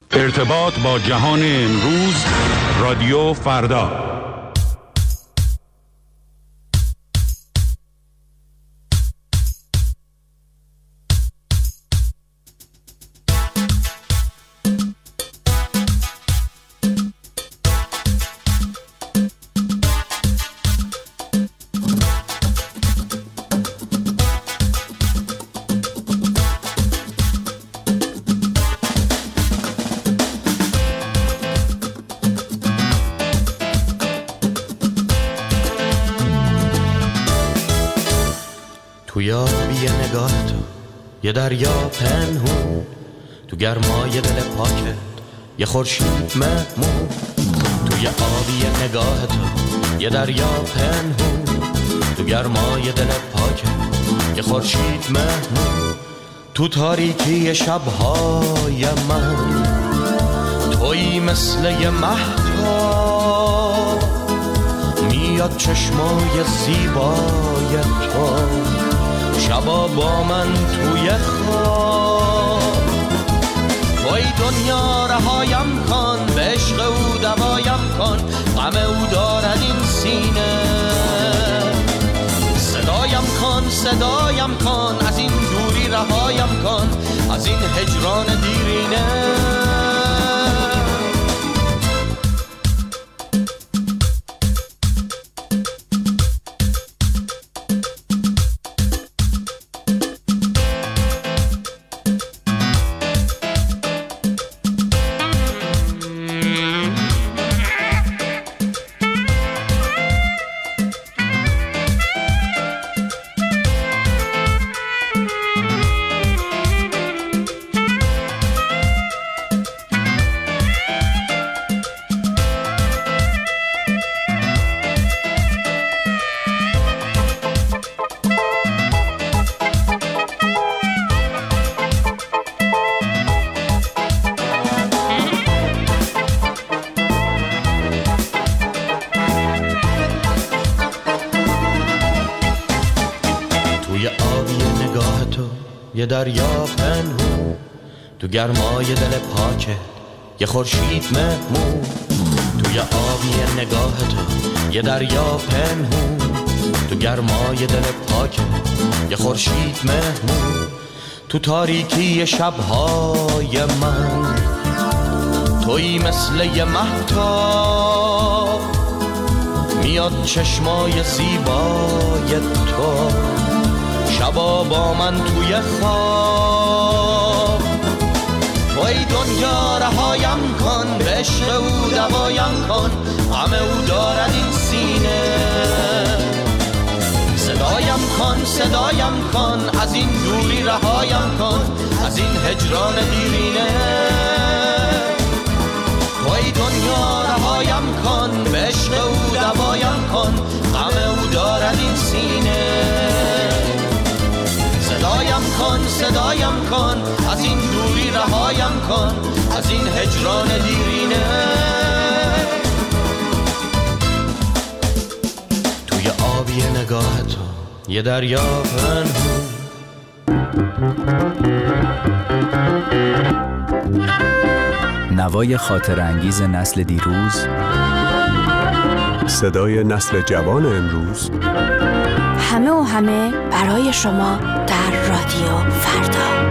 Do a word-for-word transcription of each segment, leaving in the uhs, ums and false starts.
ارتباط با جهان امروز، رادیو فردا. توی آبی نگاه تو یه دریا پنهون، تو گرمای دل پاکت یه خورشید مهمون. توی آبی نگاه تو یه دریا پنهون، تو گرمای دل پاکت یه خورشید مهمون. تو تاریکی شبهای من تویی مثل یه مهتاب، میاد چشمای زیبای تو شبا با من توی خواب. توی دنیا رهایم کن، به عشق او دوایم کن، غم او دارد این سینه. صدایم کن صدایم کن، از این دوری رهایم کن، از این هجران دیرینه. یه دریا پنهون، تو گرمای دل پاکت یه خورشید مهمون. توی آبی نگاه تو یه دریا پنهون، تو گرمای دل پاکت یه خورشید مهمون. تو تاریکی شبهای من تویی مثل یه مهتاب، میاد چشمای زیبای تو شبا با من توی خواب. توی دنیا رهایم کن، به عشق او دوایم کن، غم او دارد این سینه. صدایم کن صدایم کن، از این دوری رهایم کن، از این هجران دیرینه. توی دنیا رهایم کن، به عشق او دوایم کن، غم او دارد این سینه. صدایم کن صدایم کن، از این دوری رهایم کن، از این هجران دیرینه. توی آبی نگاه تو یه دریا پنهون. نوای خاطر انگیز نسل دیروز، صدای نسل جوان امروز، همه و همه برای شما در رادیو فردا.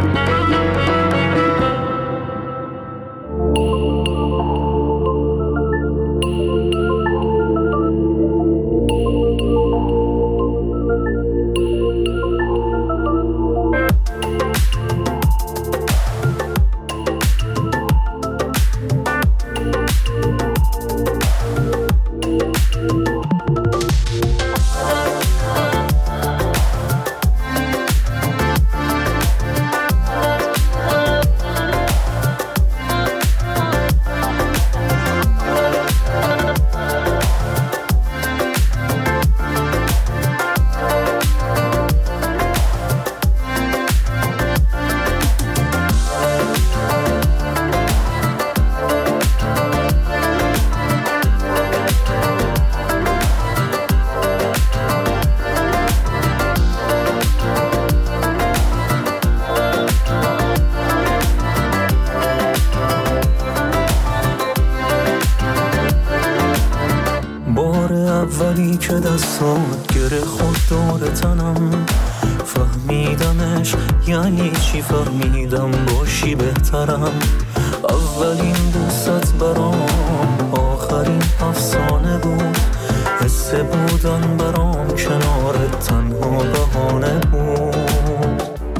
که دستات گره خود دور تنم، فهمیدمش یعنی چی، فهمیدم باشی بهترم. اولین دوست برام آخرین افسانه بود، حس بودن برام کنارت تنها بهانه بود.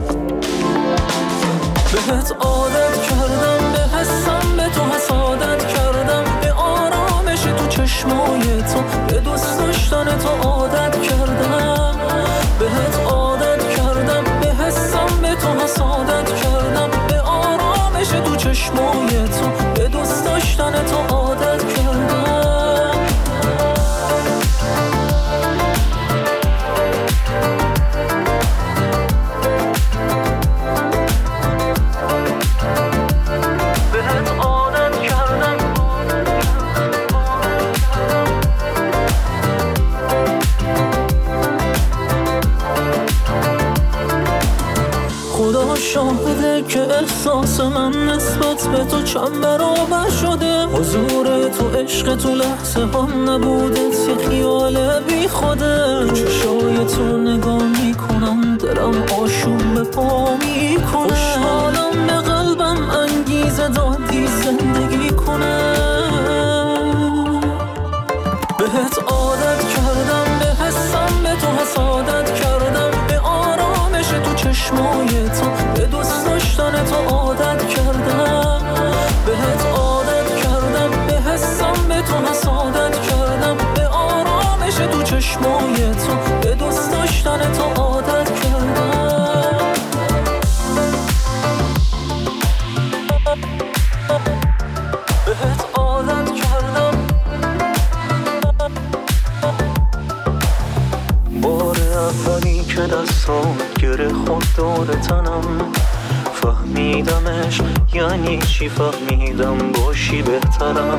بهت عادت کردم، به حسم به تو حسادت کردم، به آرامش تو چشمای تو، به دوست داشتن تو عادت کردم. بهت عادت کردم، به حسم به تو حسادت کردم، به آرامش تو چشمای تو، به دوست داشتن تو عادت کردم. شاهده که احساس من نسبت به تو چند برابر شده. حضور تو عشق تو لحظه هم نبوده، یه خیال بی خوده. چشای تو نگاه میکنم دلم آشوب به پا میکنه، خوشحالم به قلبم انگیزه دادی زندگی کنه. بهت عادت کردم، به حسم به تو حسادت کردم، به آرامش تو چشمای تو، به دوست داشتن تو عادت کردم. بهت عادت کردم، به حسم به تو حسادت کردم، به آرامش تو چشمای تو، به دوست داشتن تو عادت کردم. بهت عادت کردم. بار اولی که دستات گره خود دور تنم، فهمیدمش یعنی چی، فهمیدم باشی بهترم.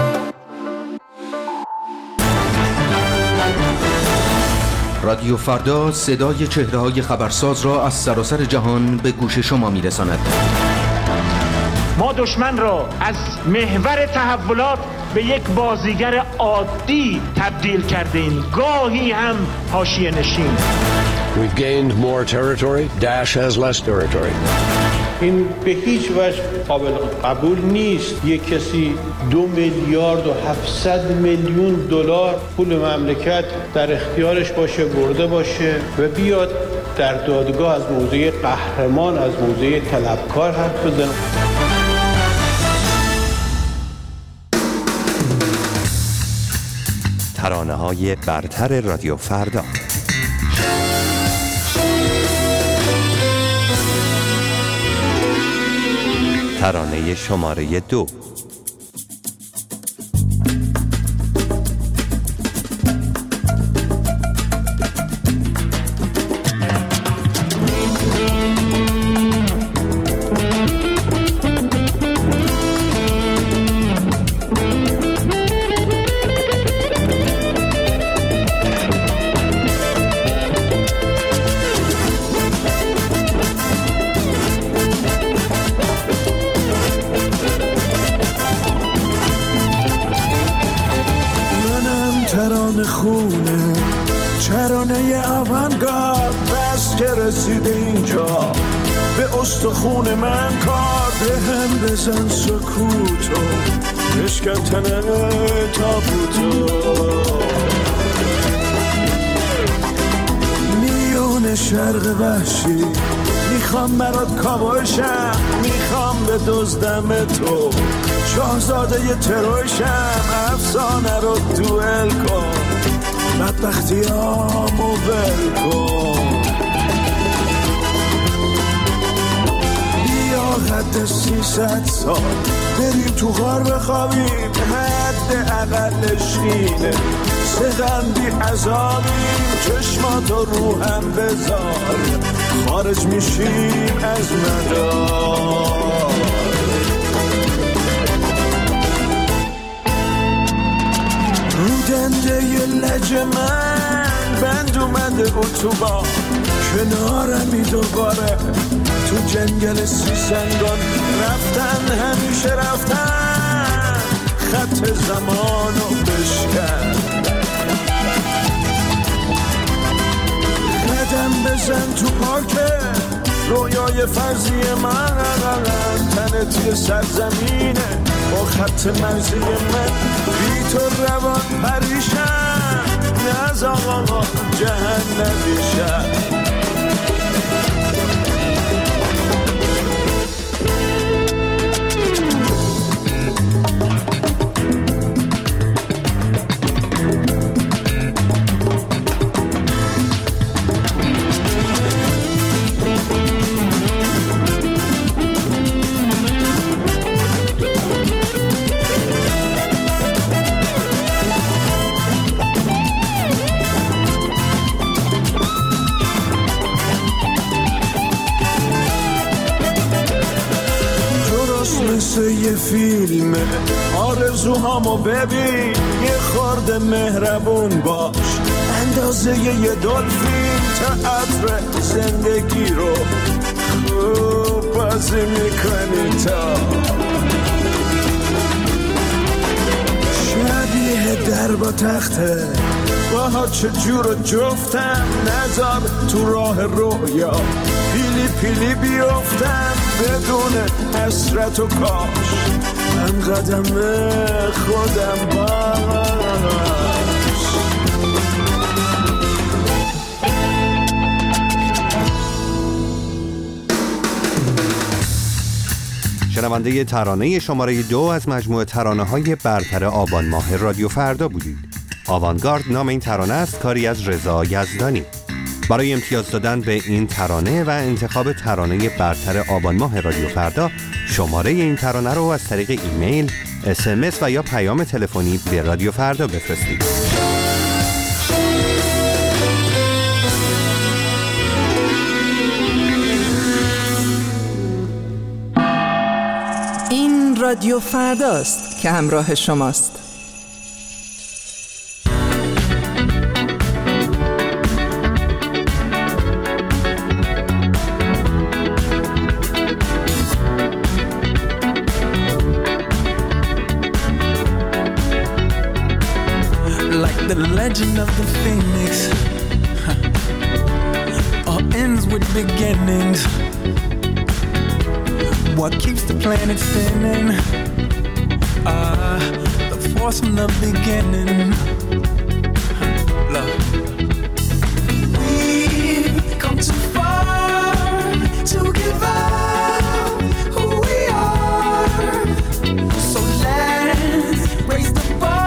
رادیو فردا صدای چهره‌های خبرساز را از سراسر جهان به گوش شما می‌رساند. ما دشمن را از محور تحولات به یک بازیگر عادی تبدیل کردیم، گاهی هم حاشیه نشین. We've gained more territory. Daesh has less territory. این به هیچ وجه قابل قبول نیست یک کسی دو میلیارد و هفتصد میلیون دلار پول مملکت در اختیارش باشه، برده باشه و بیاد در دادگاه از موضع قهرمان، از موضع طلبکار حرف بزنه. ترانه‌های برتر رادیو فردا. ترانه شماره دو. خونه چرانه آونگارد، بس که رسیده اینجا به استخون من کار. به هم بزن سکوتو بشکن تنه تابوتو، میون شرق وحشی میخوام برات کابوشم، میخوام به دزدم تو شاهزاده ی تروشم. افسانه رو دوئل کن، بدبختی هامو ول کن. بیا حد سیصد سال بریم تو غار بخوابیم، حد اقلش اینه سغندی عذابیم. چشماتو رو هم بذار خارج میشیم از مدار. رو دنده ی لج من بند اومده اتوبان، کنارمی دوباره تو جنگل سیسنگان. رفتن همیشه رفتن، خط زمانو بشکن. تو پاکه رویای فرضی من تنه توی سرزمینه با خط مرزی من بی تو روان پریشم نز آقا جهنمی شد مثل یه فیلمه آرزوهامو ببین یه خورده مهربون باش اندازه یه دلفین تئاتر زندگی رو خوب بازی میکنی تا شبیه در با تخته باها چجور جفتم نذار تو راه رویا پیلی پیلی بیفتم بدون حسرت و کاش من قدم خودم باش شنونده ترانه شماره دو از مجموعه ترانه‌های برتر آبان ماه رادیو فردا بودید. آوانگارد نام این ترانه است، کاری از رضا یزدانی. برای امتیاز دادن به این ترانه و انتخاب ترانه برتر آبان ماه رادیو فردا شماره این ترانه رو از طریق ایمیل، اس ام اس و یا پیام تلفنی به رادیو فردا بفرستید. این رادیو فرداست که همراه شماست. The legend of the phoenix huh. All ends with beginnings. What keeps the planet spinning? Ah, uh, the force from the beginning. Huh. Love. We've come too far to give up who we are. So let's raise the bar.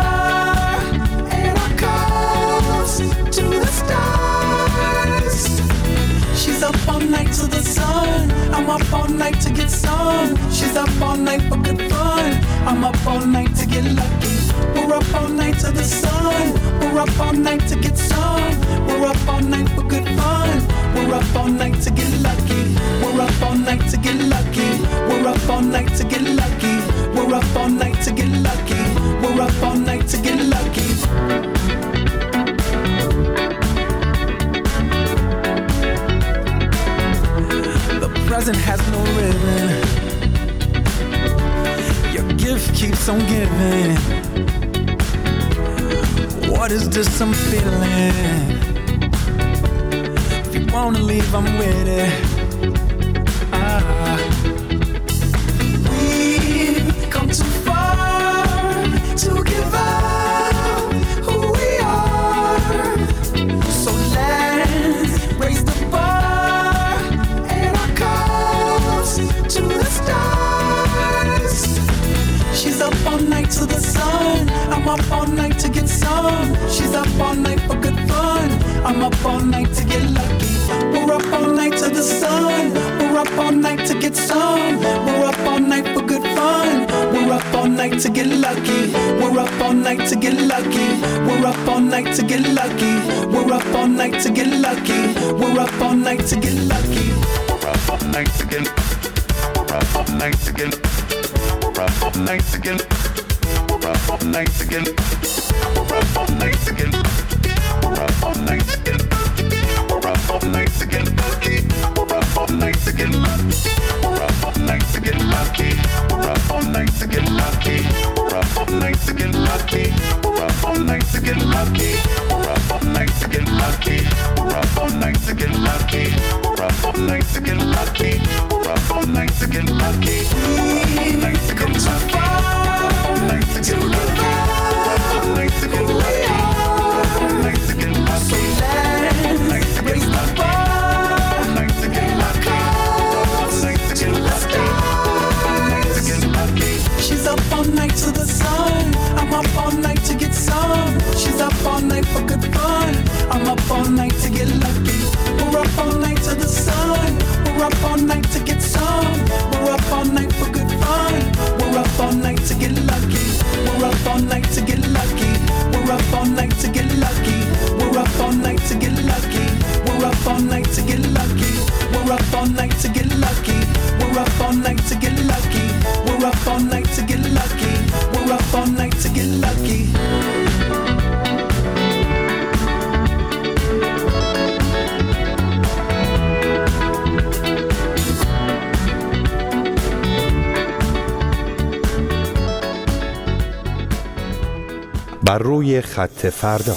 To the stars. She's up all night to the sun. I'm up all night to get some. She's up all night for good fun. I'm up all night to get lucky. We're up all night to the sun. We're up all night to get some. We're up all night for good fun. We're up all night to get lucky. We're up all night to get lucky. We're up all night to get lucky. We're up all night to get lucky. We're up all night to get lucky. Present has no ribbon. Your gift keeps on giving. What is this I'm feeling? If you wanna leave, I'm with it. Ah. We've come too far to give up who we are. So let's raise the bar. To the stars. She's up all night to the sun. I'm up all night to get some. She's up all night for good fun. I'm up all night to get lucky. We're up all night to the sun. We're up all night to get some. We're up all night for good fun. We're up all night to get lucky. We're up all night to get lucky. We're up all night to get lucky. We're up all night to get lucky. We're up all night to get lucky. We're up all night to get lucky. We're up all night to get. We're up all night to get. We're up all night to get. We're up all night to get. We're up all night to get. We're up all night to get lucky. We're up all night to get lucky. We're up all night to get lucky. We're up all night to get lucky. We're up all night to get lucky. We're up all night to get lucky. We're up all night to get lucky. We're up all night to get lucky. get lucky. We've come so far to give up who we are. So let's raise the bar and our cause to the stars. She's up all night to the sun. I'm up all night to get some. She's up all night for good fun. I'm up all night to get lucky. We're up all night to the sun. We're up all night to get some. We're up all night for good fun. We're up all night to get lucky. We're up all night to get lucky. We're up all night to get lucky. We're up all night to get lucky. We're up all night to get lucky. We're up all night to get lucky. We're up all night to get lucky. We're up all night to get lucky. We're up all night to get lucky. بر روی خط فردا.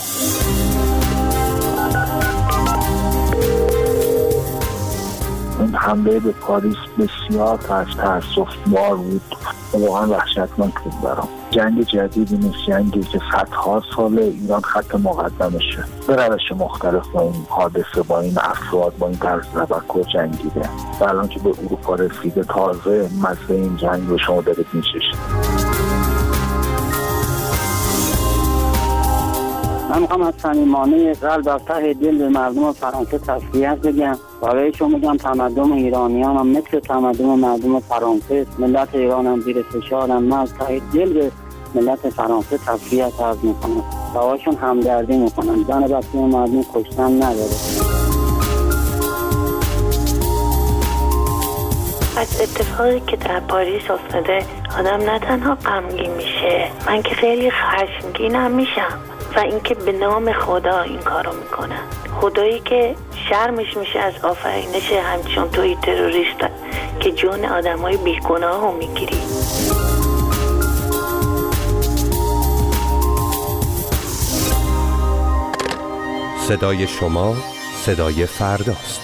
این حمله به پاریس بسیار تأسف‌بار بود، واقعا وحشتناک بود برام. جنگ جدیدی نیست، جنگی که صدها سال ایران خط مقدمشه، به روش مختلف با این حادثه، با این افراد، با این طرز تفکر جنگیده و الان که به اروپا رسیده تازه مزه این جنگ رو شما دارید می‌چشید. من میخوام از صمیمانه قلب از ته دل به مردم فرانسه تسلیت بگم. برایشون میگم تمدن ایرانیان هم مثل تمدن مردم فرانسه، ملت ایران هم زیر فشارن. من از ته دل به ملت فرانسه تسلیت عرض میکنم، برایشون همدردی میکنم. زن بچه مردم کشتن نداره. از اتفاقی که در پاریس افتاده آدم نه تنها غمگین میشه، من که خیلی خشمگینم میشم. و اینکه به نام خدا این کارو میکنن، خدایی که شرمش میشه از آفرینش همچون توی تروریست که جون آدمای بیگناه رو میگیری. صدای شما صدای فرداست.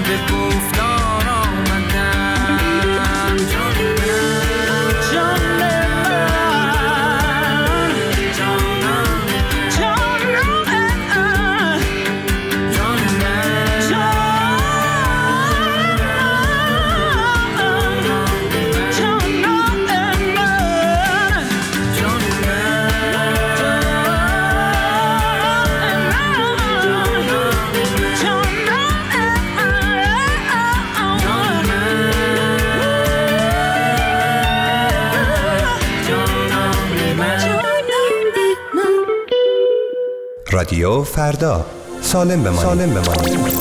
به گفتار آمدم. جان من جان رادیو فردا، سالم بمانید. سالم بمانید.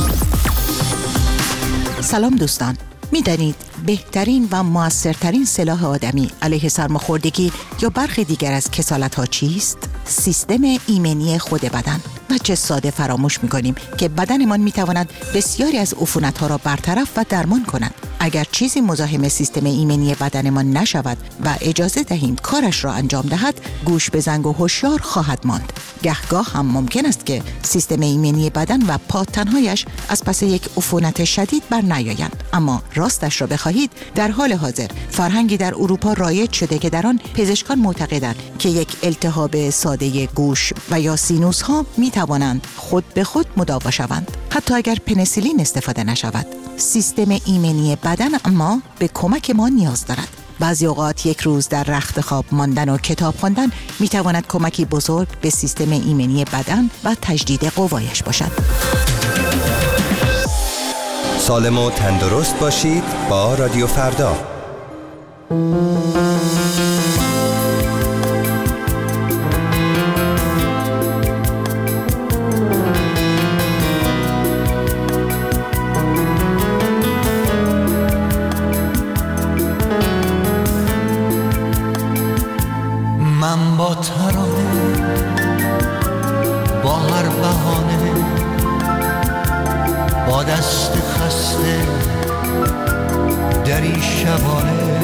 سلام دوستان، می‌دانید بهترین و موثرترین سلاح آدمی علیه سرماخوردگی یا برخی دیگر از کسالت‌ها چیست؟ سیستم ایمنی خود بدن. و چه ساده فراموش می‌کنیم که بدنمان می‌تواند بسیاری از عفونت‌ها را برطرف و درمان کند. اگر چیزی مزاحم سیستم ایمنی بدنمان نشود و اجازه دهیم کارش را انجام دهد، گوش به زنگ و هوشیار خواهد ماند. گهگاه هم ممکن است که سیستم ایمنی بدن و پاتن‌هایش از پس یک عفونت شدید بر نیایند. اما راستش را بخواهید، در حال حاضر فرهنگی در اروپا رایج شده که در آن پزشکان معتقدند که یک التهاب ساده گوش و یا سینوس ها می توانند خود به خود مداوا شوند، حتی اگر پنیسیلین استفاده نشود. سیستم ایمنی بدن اما به کمک ما نیاز دارد. بعضی اوقات یک روز در رخت خواب ماندن و کتاب خواندن می تواند کمکی بزرگ به سیستم ایمنی بدن و تجدید قوایش باشد. سالم و تندرست باشید با رادیو فردا. من با ترانه، با هر بهانه، با دست خسته در این شبانه،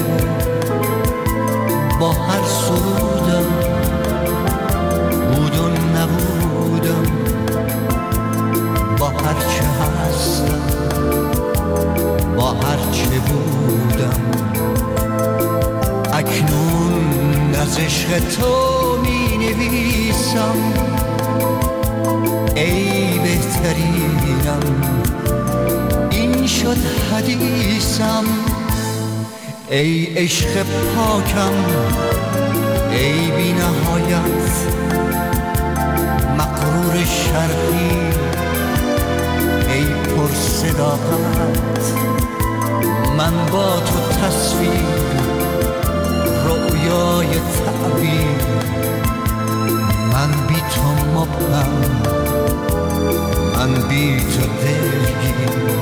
با هر سرودم بود و نبودم، با هر چه هستم، با هر چه بودم، اکنون از عشق تو می نویسم. ای بهترینم، این شد حدیثم. ای عشق پاکم، ای بی نهایت، مغرور شرقی، ای پر صداقت. من با تو تصویر، رویای تعبیر، من بی تو مبهم، من بی تو دلگیر.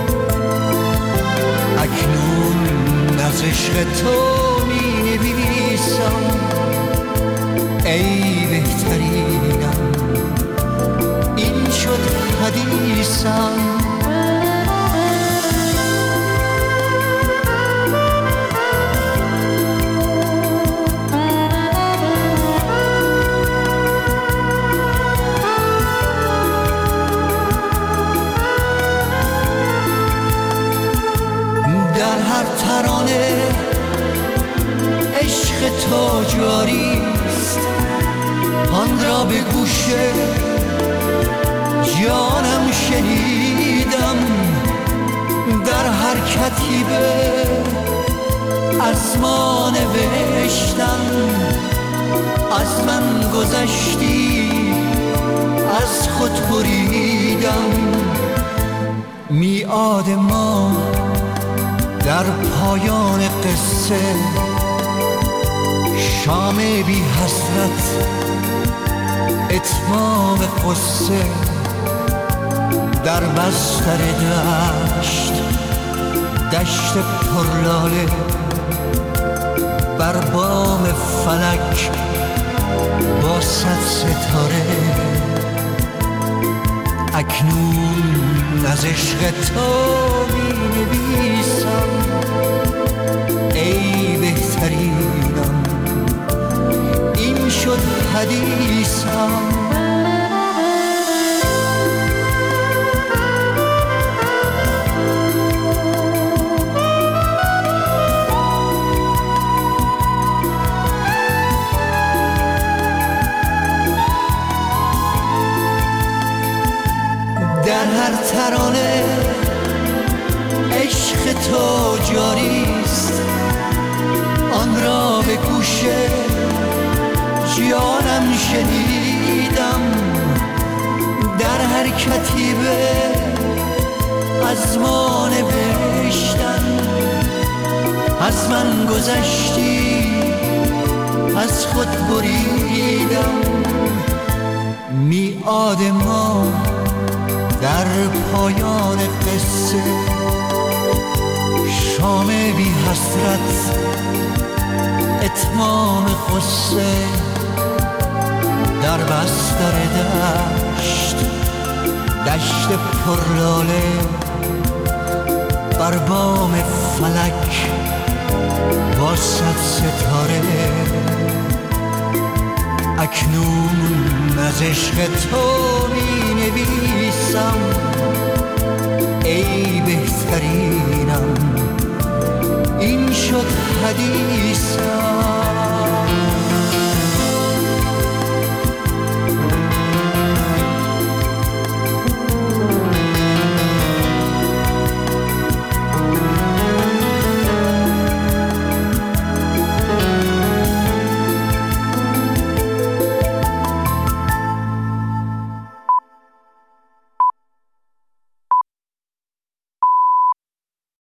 اکنون از عشق تو می نویسم. ای بهترینم، این شد حدیثم. ترانه عشق تو جاریست، آن را به گوش جانم شنیدم. در هر کتیبه از ما نوشتن، از من گذشتی، از خود بریدم. میعاد ما در پایان قصه، شام بی حسرت، اتمام قصه. در بستر دشت، دشت پرلاله، بر بام فلک با صد ستاره. اکنون از عشق تو می نویسم. ای بهترینم، این شد حدیثم. تو جاریست، آن را به گوش جانم شنیدم، در هر کتیبه از ما نوشتن، از من گذشتی از خود بریدم. میعاد ما در پایان قصه، شام بی حسرت اتمام قصه، در بستر دشت دشت پرلاله، بر بام فلک با صد ستاره. اکنون از عشق تو می نویسم ای بهترینم، این شد حدیثم